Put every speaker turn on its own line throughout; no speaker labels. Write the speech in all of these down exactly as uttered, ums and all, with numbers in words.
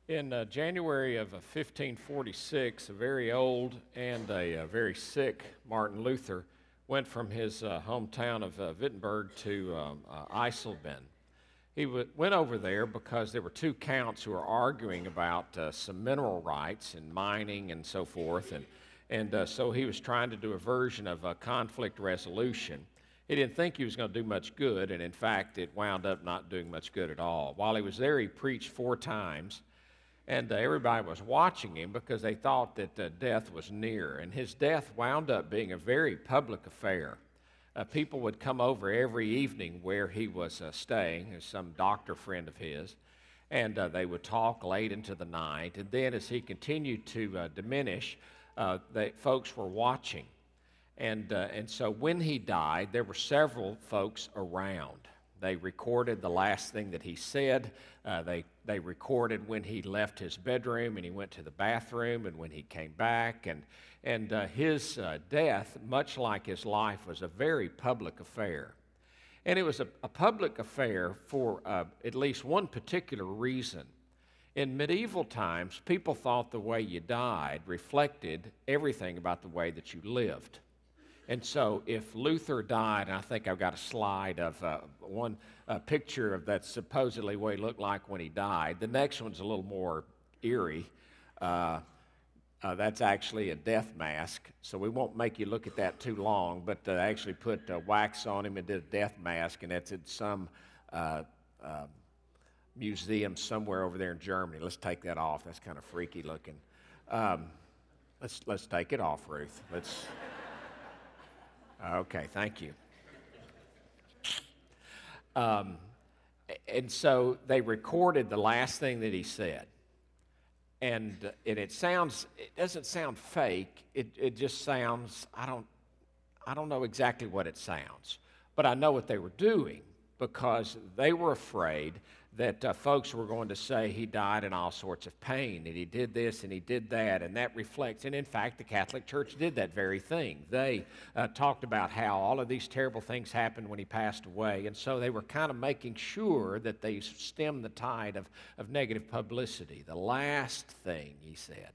In uh, January of uh, fifteen forty-six, a very old and a, uh very sick Martin Luther went from his uh, hometown of uh, Wittenberg to um, uh, Eisleben. He w- went over there because there were two counts who were arguing about uh, some mineral rights and mining and so forth, and, and uh, so he was trying to do a version of uh, conflict resolution. He didn't think he was going to do much good, and in fact, it wound up not doing much good at all. While he was there, he preached four times. And uh, everybody was watching him because they thought that uh, death was near. And his death wound up being a very public affair. Uh, people would come over every evening where he was uh, staying, as some doctor friend of his, and uh, they would talk late into the night. And then as he continued to uh, diminish, uh, they, folks were watching. And, uh, and so when he died, there were several folks around. They recorded the last thing that he said. Uh, they, they recorded when he left his bedroom and he went to the bathroom and when he came back. And, and uh, his uh, death, much like his life, was a very public affair. And it was a, a public affair for uh, at least one particular reason. In medieval times, people thought the way you died reflected everything about the way that you lived. And so if Luther died, and I think I've got a slide of uh, one uh, picture of that supposedly what he looked like when he died. The next one's a little more eerie. Uh, uh, that's actually a death mask, so we won't make you look at that too long, but uh, actually put uh, wax on him and did a death mask, and that's in some uh, uh, museum somewhere over there in Germany. Let's take that off. That's kind of freaky looking. Um, let's, let's take it off, Ruth. Let's... Okay, thank you. Um, and so they recorded the last thing that he said. And, and it sounds, it doesn't sound fake. It, it just sounds, I don't, I don't know exactly what it sounds. But I know what they were doing because they were afraid that uh, folks were going to say he died in all sorts of pain, and he did this and he did that, and that reflects, and in fact, the Catholic Church did that very thing. They uh, talked about how all of these terrible things happened when he passed away, and so they were kind of making sure that they stemmed the tide of, of negative publicity. The last thing he said.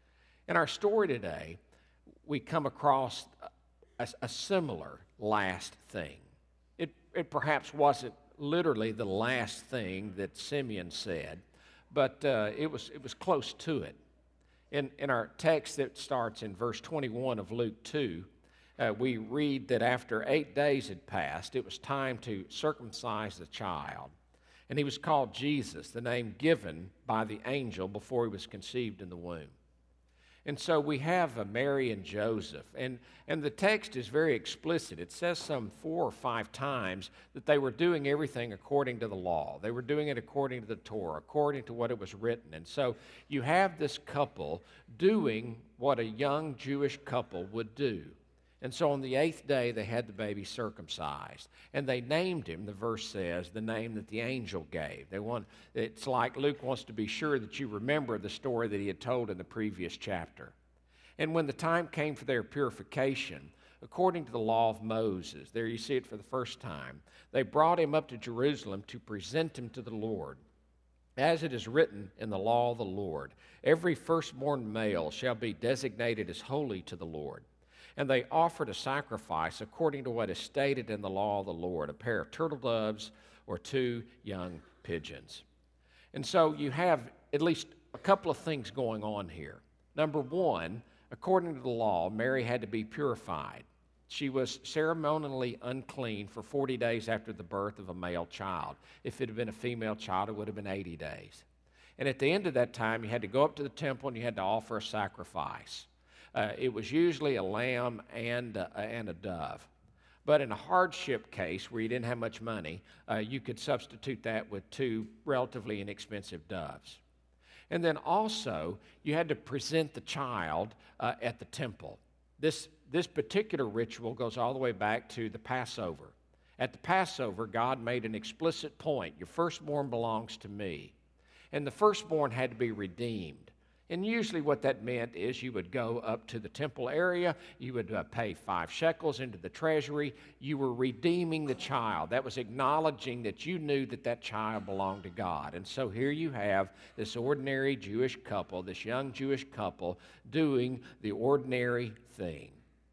In our story today, we come across a, a similar last thing. It, it perhaps wasn't literally the last thing that Simeon said, but uh, it was it was close to it. In in our text that starts in verse twenty-one of Luke two, uh, we read that after eight days had passed, it was time to circumcise the child, and he was called Jesus, the name given by the angel before he was conceived in the womb. And so we have uh, Mary and Joseph, and, and the text is very explicit. It says some four or five times that they were doing everything according to the law. They were doing it according to the Torah, according to what it was written. And so you have this couple doing what a young Jewish couple would do. And so on the eighth day, they had the baby circumcised. And they named him, the verse says, the name that the angel gave. They want, it's like Luke wants to be sure that you remember the story that he had told in the previous chapter. And when the time came for their purification, according to the law of Moses, there you see it for the first time, they brought him up to Jerusalem to present him to the Lord. As it is written in the law of the Lord, every firstborn male shall be designated as holy to the Lord. And they offered a sacrifice according to what is stated in the law of the Lord, a pair of turtle doves or two young pigeons. And so you have at least a couple of things going on here. Number one, according to the law, Mary had to be purified. She was ceremonially unclean for forty days after the birth of a male child. If it had been a female child, it would have been eighty days. And at the end of that time, you had to go up to the temple and you had to offer a sacrifice. Uh, it was usually a lamb and, uh, and a dove. But in a hardship case where you didn't have much money, uh, you could substitute that with two relatively inexpensive doves. And then also, you had to present the child uh, at the temple. This, this particular ritual goes all the way back to the Passover. At the Passover, God made an explicit point: your firstborn belongs to me. And the firstborn had to be redeemed. And usually what that meant is you would go up to the temple area, you would uh, pay five shekels into the treasury, you were redeeming the child. That was acknowledging that you knew that that child belonged to God. And so here you have this ordinary Jewish couple, this young Jewish couple, doing the ordinary thing.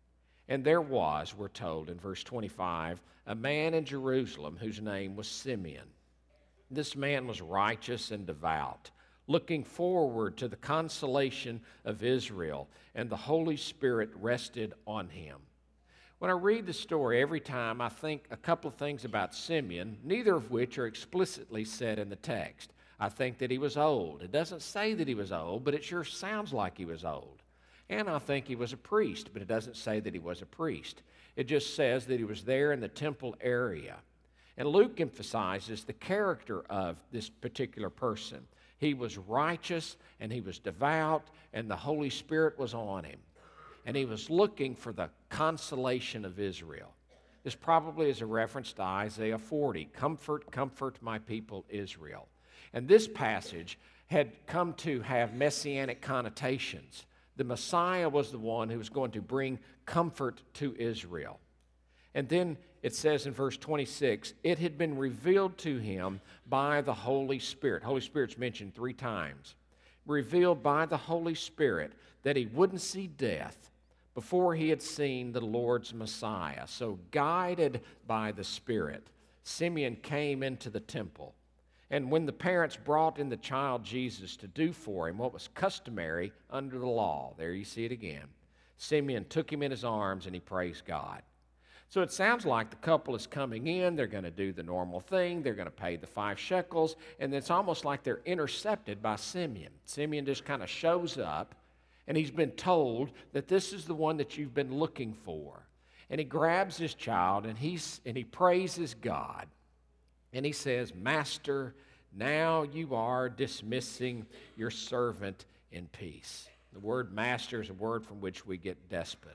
And there was, we're told in verse twenty-five, a man in Jerusalem whose name was Simeon. This man was righteous and devout, looking forward to the consolation of Israel, and the Holy Spirit rested on him. When I read the story, every time I think a couple of things about Simeon, neither of which are explicitly said in the text. I think that he was old. It doesn't say that he was old, but it sure sounds like he was old. And I think he was a priest, but it doesn't say that he was a priest. It just says that he was there in the temple area. And Luke emphasizes the character of this particular person. He was righteous, and he was devout, and the Holy Spirit was on him. And he was looking for the consolation of Israel. This probably is a reference to Isaiah forty. Comfort, comfort my people Israel. And this passage had come to have messianic connotations. The Messiah was the one who was going to bring comfort to Israel. And then it says in verse twenty-six, it had been revealed to him by the Holy Spirit. Holy Spirit's mentioned three times. Revealed by the Holy Spirit that he wouldn't see death before he had seen the Lord's Messiah. So guided by the Spirit, Simeon came into the temple. And when the parents brought in the child Jesus to do for him what was customary under the law, there you see it again, Simeon took him in his arms and he praised God. So it sounds like the couple is coming in, they're going to do the normal thing, they're going to pay the five shekels, and it's almost like they're intercepted by Simeon. Simeon just kind of shows up, and he's been told that this is the one that you've been looking for. And he grabs his child, and, he's, and he praises God. And he says, Master, now you are dismissing your servant in peace. The word master is a word from which we get despot.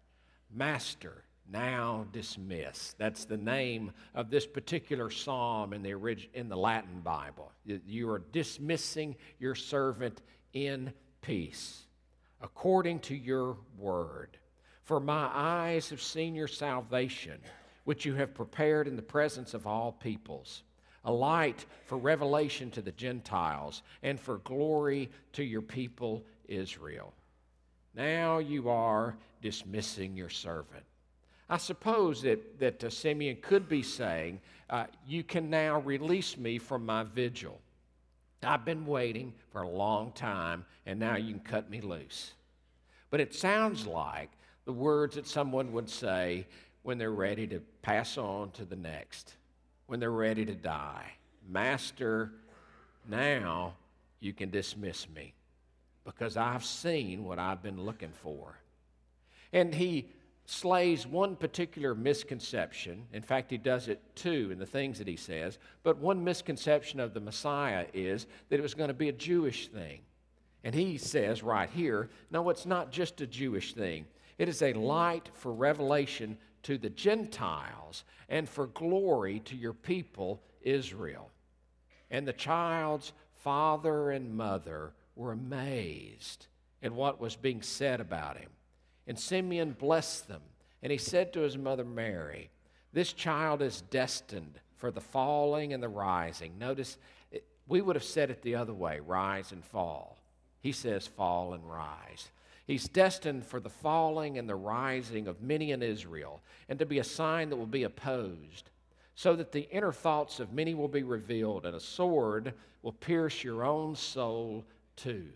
Master, now dismiss. That's the name of this particular psalm in the, orig- in the Latin Bible. You are dismissing your servant in peace, according to your word. For my eyes have seen your salvation, which you have prepared in the presence of all peoples, a light for revelation to the Gentiles and for glory to your people Israel. Now you are dismissing your servant. I suppose that, that uh, Simeon could be saying, uh, you can now release me from my vigil. I've been waiting for a long time, and now you can cut me loose. But it sounds like the words that someone would say when they're ready to pass on to the next, when they're ready to die. Master, now you can dismiss me because I've seen what I've been looking for. And he slays one particular misconception. In fact, he does it two in the things that he says. But one misconception of the Messiah is that it was going to be a Jewish thing. And he says right here, no, it's not just a Jewish thing. It is a light for revelation to the Gentiles and for glory to your people Israel. And the child's father and mother were amazed at what was being said about him. And Simeon blessed them, and he said to his mother Mary, this child is destined for the falling and the rising. Notice, it, we would have said it the other way, rise and fall. He says fall and rise. He's destined for the falling and the rising of many in Israel, and to be a sign that will be opposed, so that the inner thoughts of many will be revealed, and a sword will pierce your own soul too.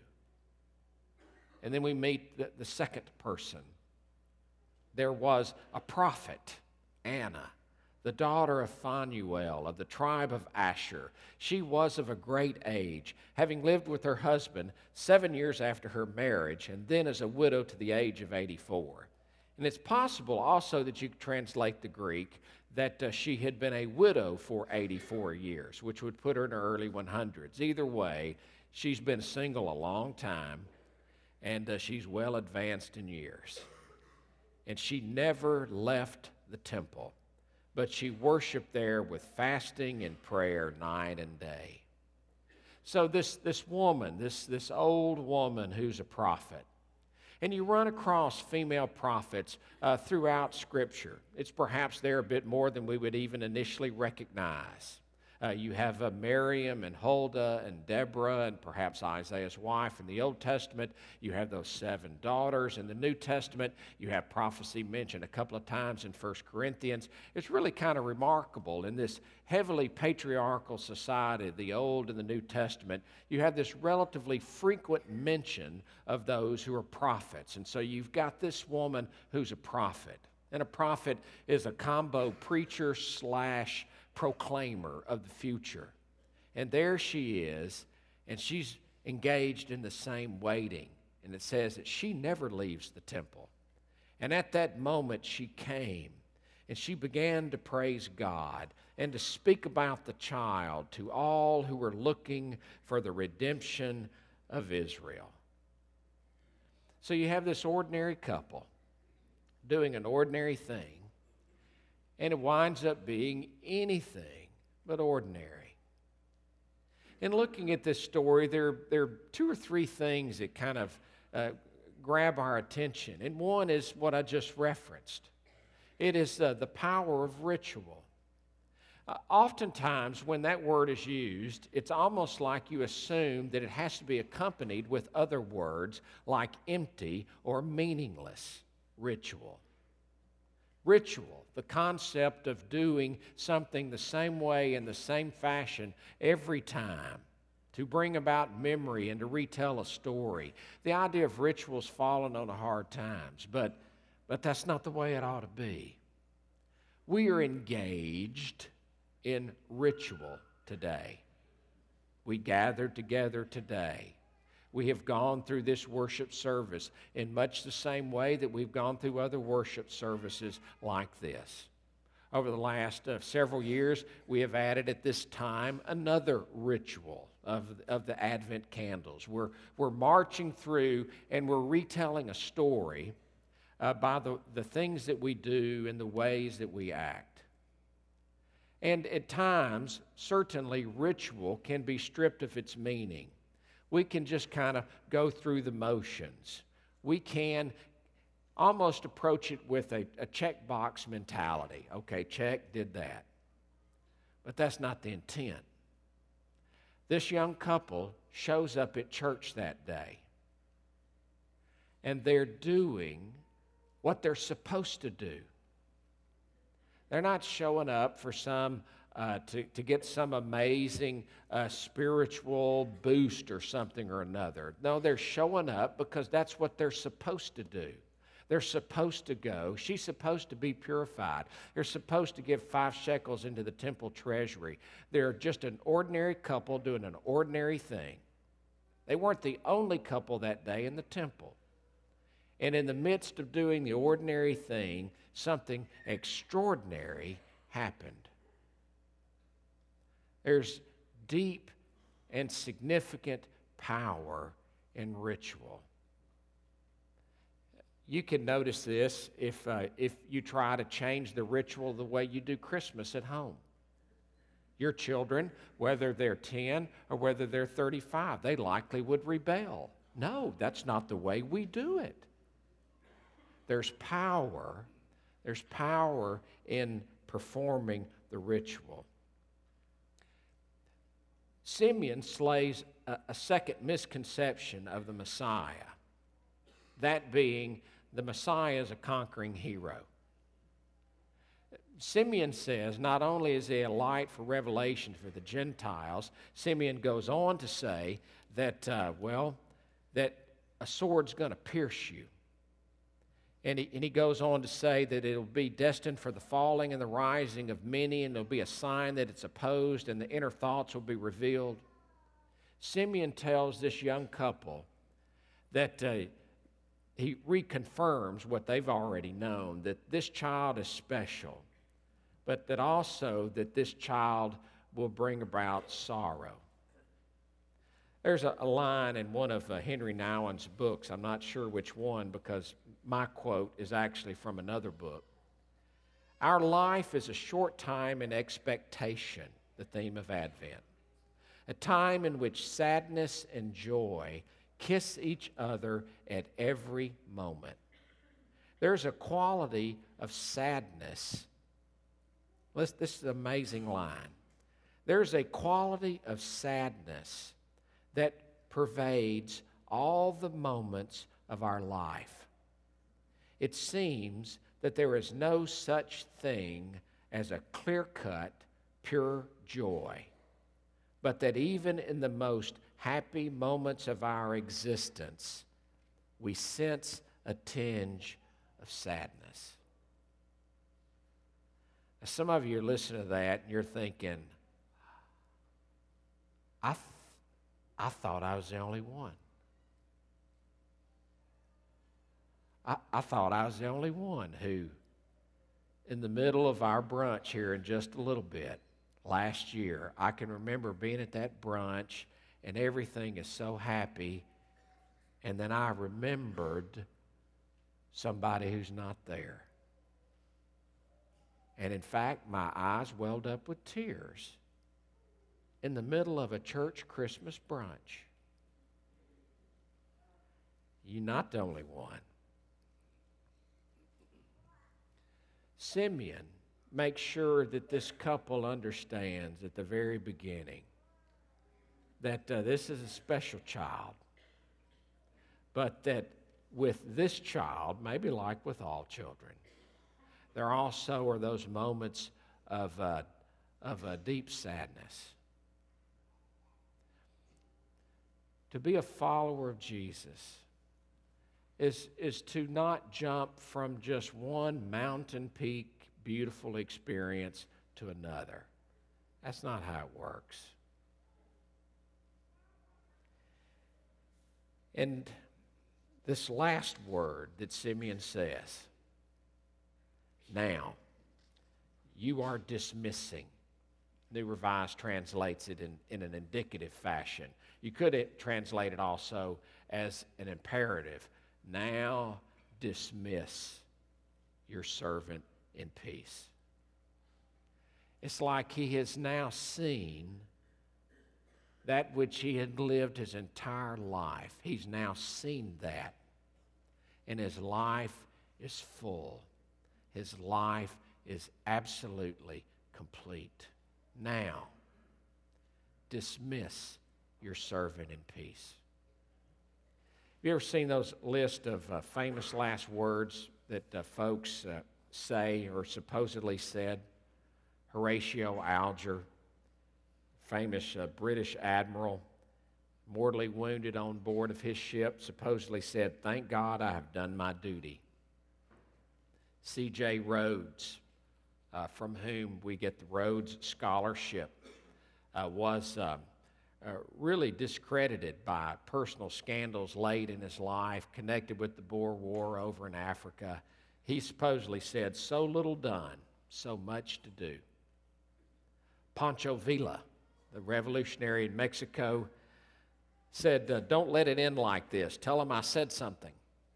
And then we meet the, the second person. There was a prophet, Anna, the daughter of Phanuel of the tribe of Asher. She was of a great age, having lived with her husband seven years after her marriage, and then as a widow to the age of eighty-four. And it's possible also that you could translate the Greek that uh, she had been a widow for eighty-four years, which would put her in her early hundreds. Either way, she's been single a long time, and uh, she's well advanced in years. And she never left the temple, but she worshiped there with fasting and prayer night and day. So this, this woman, this, this old woman who's a prophet, and you run across female prophets uh, throughout Scripture. It's perhaps there a bit more than we would even initially recognize. Uh, you have uh, Miriam and Huldah and Deborah and perhaps Isaiah's wife in the Old Testament. You have those seven daughters in the New Testament. You have prophecy mentioned a couple of times in First Corinthians. It's really kind of remarkable in this heavily patriarchal society, the Old and the New Testament. You have this relatively frequent mention of those who are prophets. And so you've got this woman who's a prophet. And a prophet is a combo preacher slash proclaimer of the future. And there she is, and she's engaged in the same waiting. And it says that she never leaves the temple. And at that moment she came, and she began to praise God and to speak about the child to all who were looking for the redemption of Israel. So you have this ordinary couple doing an ordinary thing, and it winds up being anything but ordinary. In looking at this story, there, there are two or three things that kind of uh, grab our attention. And one is what I just referenced. It is uh, the power of ritual. Uh, oftentimes, when that word is used, it's almost like you assume that it has to be accompanied with other words like empty or meaningless ritual. Ritual, the concept of doing something the same way in the same fashion every time to bring about memory and to retell a story. The idea of ritual's fallen on hard times, but, but that's not the way it ought to be. We are engaged in ritual today. We gathered together today. We have gone through this worship service in much the same way that we've gone through other worship services like this. Over the last uh, several years, we have added at this time another ritual of, of the Advent candles. We're, we're marching through and we're retelling a story uh, by the, the things that we do and the ways that we act. And at times, certainly, ritual can be stripped of its meaning. We can just kind of go through the motions. We can almost approach it with a, a checkbox mentality. Okay, check, did that. But that's not the intent. This young couple shows up at church that day, and they're doing what they're supposed to do. They're not showing up for some Uh, to, to get some amazing uh, spiritual boost or something or another. No, they're showing up because that's what they're supposed to do. They're supposed to go. She's supposed to be purified. They're supposed to give five shekels into the temple treasury. They're just an ordinary couple doing an ordinary thing. They weren't the only couple that day in the temple. And in the midst of doing the ordinary thing, something extraordinary happened. There's deep and significant power in ritual. You can notice this if, uh, if you try to change the ritual the way you do Christmas at home. Your children, whether they're ten or whether they're thirty-five, they likely would rebel. No, that's not the way we do it. There's power. There's power in performing the ritual. Simeon slays a, a second misconception of the Messiah, that being the Messiah is a conquering hero. Simeon says not only is he a light for revelation for the Gentiles, Simeon goes on to say that, uh, well, that a sword's going to pierce you. And he, and he goes on to say that it'll be destined for the falling and the rising of many, and there'll be a sign that it's opposed, and the inner thoughts will be revealed. Simeon tells this young couple that uh, he reconfirms what they've already known, that this child is special, but that also that this child will bring about sorrow. There's a, a line in one of uh, Henry Nouwen's books. I'm not sure which one because my quote is actually from another book. Our life is a short time in expectation, the theme of Advent. a time in which sadness and joy kiss each other at every moment. There's a quality of sadness. This is an amazing line. There's a quality of sadness that pervades all the moments of our life. It seems that there is no such thing as a clear-cut, pure joy, but that even in the most happy moments of our existence, we sense a tinge of sadness. Now, some of you are listening to that and you're thinking, I, th- I thought I was the only one. I, I thought I was the only one who, in the middle of our brunch here in just a little bit, last year, I can remember being at that brunch and everything is so happy, and then I remembered somebody who's not there. And in fact, my eyes welled up with tears in the middle of a church Christmas brunch. You're not the only one. Simeon makes sure that this couple understands at the very beginning that uh, this is a special child, but that with this child, maybe like with all children, there also are those moments of, uh, of uh, deep sadness. To be a follower of Jesus is, is to not jump from just one mountain peak beautiful experience to another. That's not how it works. And this last word that Simeon says, now, you are dismissing. New Revised translates it in, in an indicative fashion. You could translate it also as an imperative. Now dismiss your servant in peace. It's like he has now seen that which he had lived his entire life. He's now seen that. And his life is full. His life is absolutely complete. Now, dismiss your servant in peace. Have you ever seen those list of uh, famous last words that uh, folks uh, say or supposedly said? Horatio Alger, famous uh, British admiral, mortally wounded on board of his ship, supposedly said, "Thank God I have done my duty." C J Rhodes, uh, from whom we get the Rhodes Scholarship, uh, was uh, uh, really discredited by personal scandals late in his life connected with the Boer War over in Africa. He supposedly said, "So little done, so much to do." Pancho Villa, the revolutionary in Mexico, said, uh, "Don't let it end like this. Tell them I said something."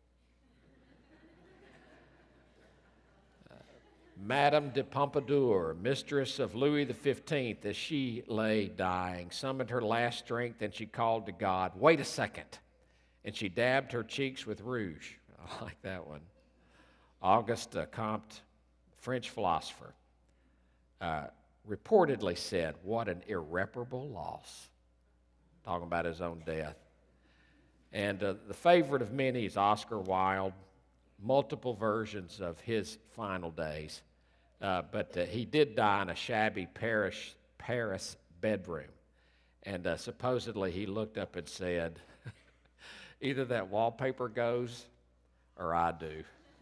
Madame de Pompadour, mistress of Louis the fifteenth, as she lay dying, summoned her last strength and she called to God, "Wait a second." And she dabbed her cheeks with rouge. I like that one. Auguste Comte, French philosopher, uh, reportedly said, "What an irreparable loss." Talking about his own death. And uh, the favorite of many is Oscar Wilde. Multiple versions of his final days. Uh, but uh, he did die in a shabby Paris, Paris bedroom. And uh, supposedly he looked up and said, "Either that wallpaper goes or I do."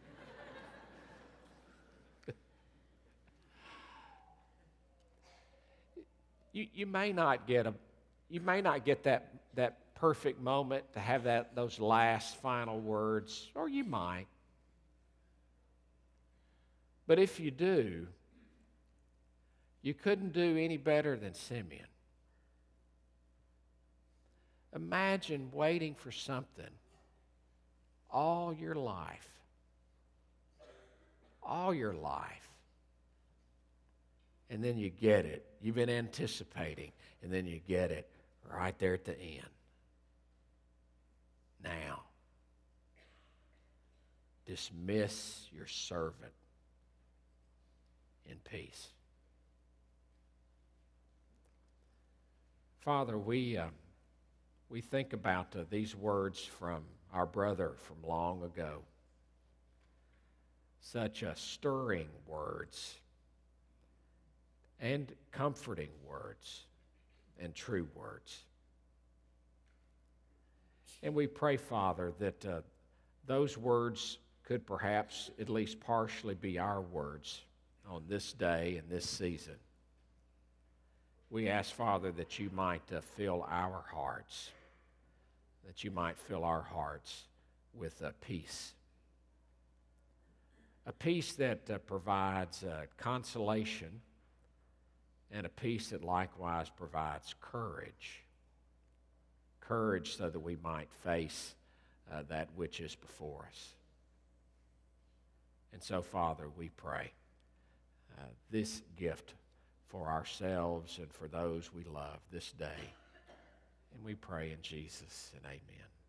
you, you may not get a, you may not get that, that perfect moment to have that, those last final words, or you might. But if you do, you couldn't do any better than Simeon. Imagine waiting for something all your life, all your life, and then you get it. You've been anticipating, and then you get it right there at the end. Now, dismiss your servant in peace. Father, we, uh, we think about uh, these words from our brother from long ago. Such uh, stirring words and comforting words and true words. And we pray, Father, that uh, those words could perhaps at least partially be our words on this day and this season. We ask, Father, that you might uh, fill our hearts, that you might fill our hearts with uh, peace. A peace that uh, provides uh, consolation, and a peace that likewise provides courage. Courage so that we might face uh, that which is before us. And so, Father, we pray uh, this gift for ourselves and for those we love this day. And we pray in Jesus, and amen.